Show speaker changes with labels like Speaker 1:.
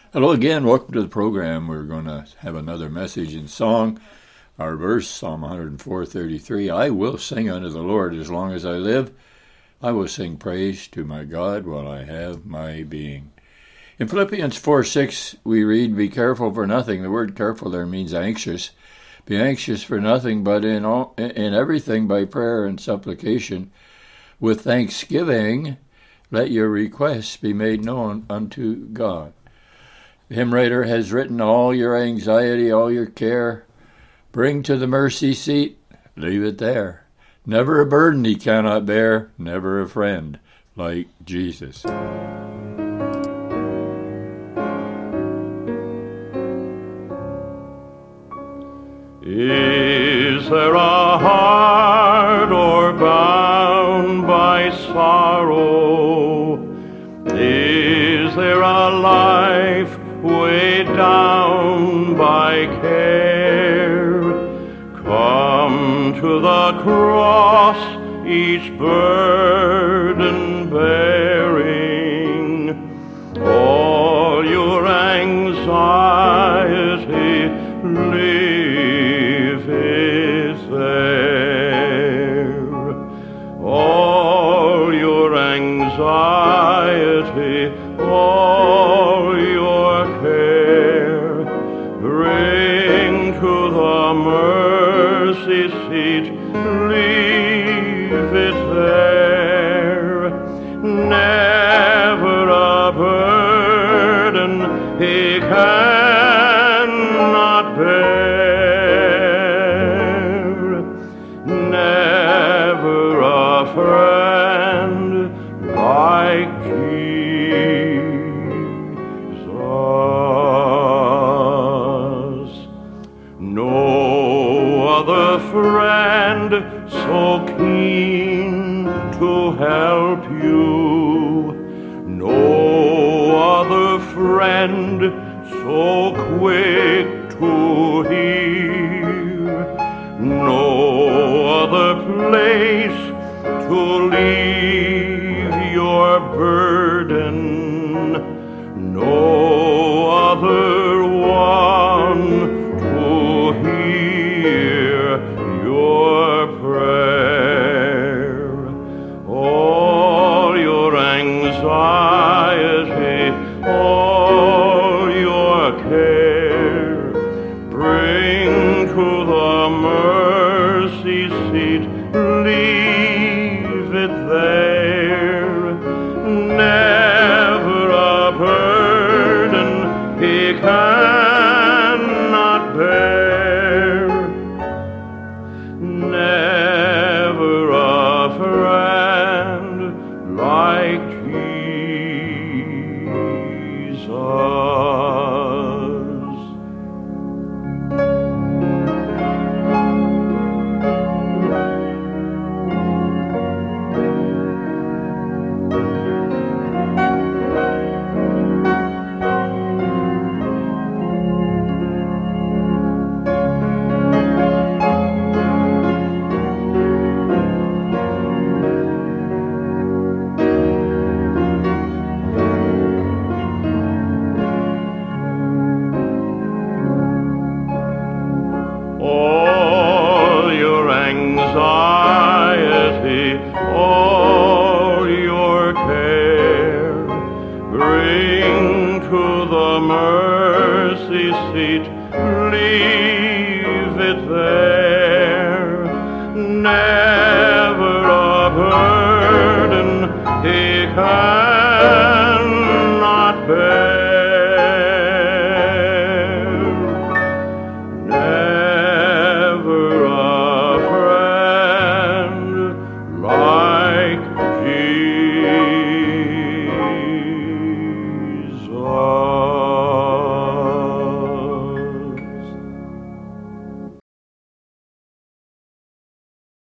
Speaker 1: Hello again. Welcome to the program. We're going to have another message in song. Our verse, Psalm 104:33. I will sing unto the Lord as long as I live. I will sing praise to my God while I have my being. In Philippians 4:6, we read, be careful for nothing. The word careful there means anxious. Be anxious for nothing, but in everything by prayer and supplication, with thanksgiving, let your requests be made known unto God. The hymn writer has written, all your anxiety, all your care, bring to the mercy seat, leave it there. Never a burden he cannot bear, never a friend like Jesus.
Speaker 2: Is there a heart or bound by sorrow? Is there a life weighed down by care? Come to the cross, each burden bearing, all your anxiety leave it there. All your anxiety, all your care, bring to the mercy seat, leave it there. Never a burden he cannot bear, never a friend like Jesus. No other friend so keen to help you, no other friend so quick to hear, no other place to leave your burden, no other one to hear your prayer. All your anxiety, all your care, bring to the mercy seat, leave it there. Never a burden he cannot bear, never a friend like Jesus. All your anxiety, all your care, bring to the mercy seat, leave it there. Never a burden he can